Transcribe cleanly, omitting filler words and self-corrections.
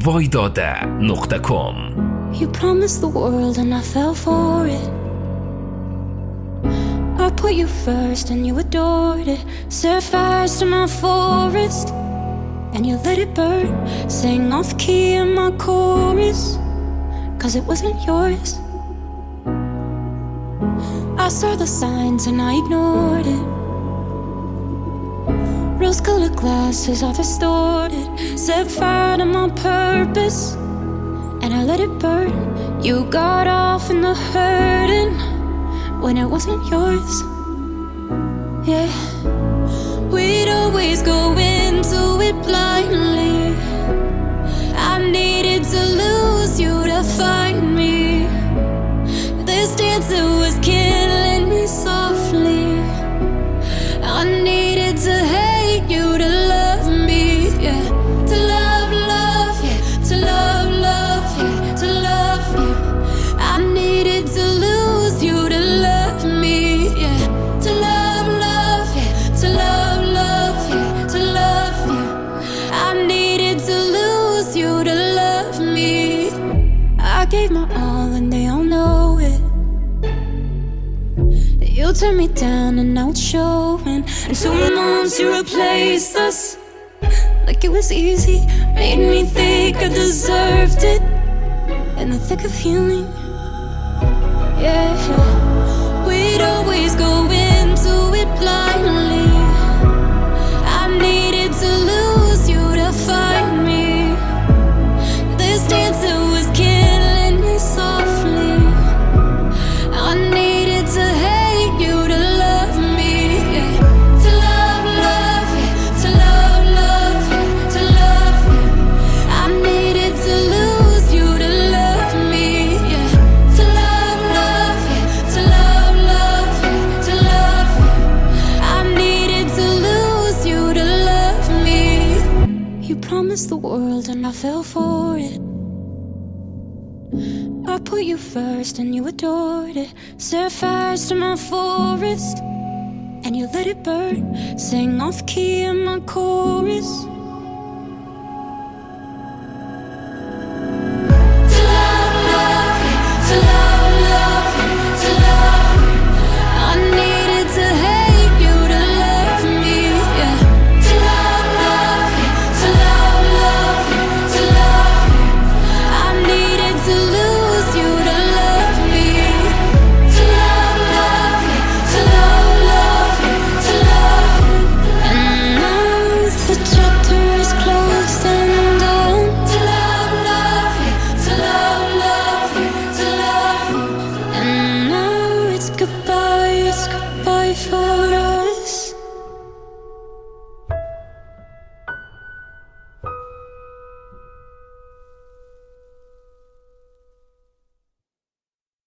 voidode.com. You promised the world and I fell for it. I put you first and you adored it. Set fires to my forest and you let it burn. Sang off key in my chorus, cause it wasn't yours. I saw the signs and I ignored it. Rose-colored glasses are distorted. Set fire to my purpose and I let it burn. You got off in the hurting when it wasn't yours. Yeah, we'd always go into it blindly. I needed to lose you to find me. This dancer was killing me softly. I needed to hate you to love me, yeah. To love, love, yeah. To love, love, yeah. To love you. I needed to lose you to love me, yeah. To love, love, yeah. To love, love, yeah. To love you. I needed to lose you to love me. I gave my all and they all know it. You turned me down and now it's showing. And 2 months you replaced us like it was easy. Made me think I deserved it in the thick of healing. Yeah, we'd always go into it blindly. I needed to lose you to find me. This dancer was killing me softly. I needed to hate you to love me, yeah. To love, love, yeah. To love, love, yeah. To love you. I needed to lose you to love me, yeah. To love, love, yeah. To love, love, yeah. To love you. I needed to lose you to love me. You promised the world and I fell for it. I put you first and you adored it. Set fires to my forest and you let it burn. Sang off key in my chorus. To love, love, yeah. To love, love, yeah. To love you. I needed to hate you to love me, yeah. To love, love, yeah. To love, love, yeah. To love you. I needed to lose you to love me. To love, love, yeah. To love, love, yeah. To love you. And now the chapter is closed and done. To love, love, yeah. To love, love, yeah. To love you. And now it's goodbye for us.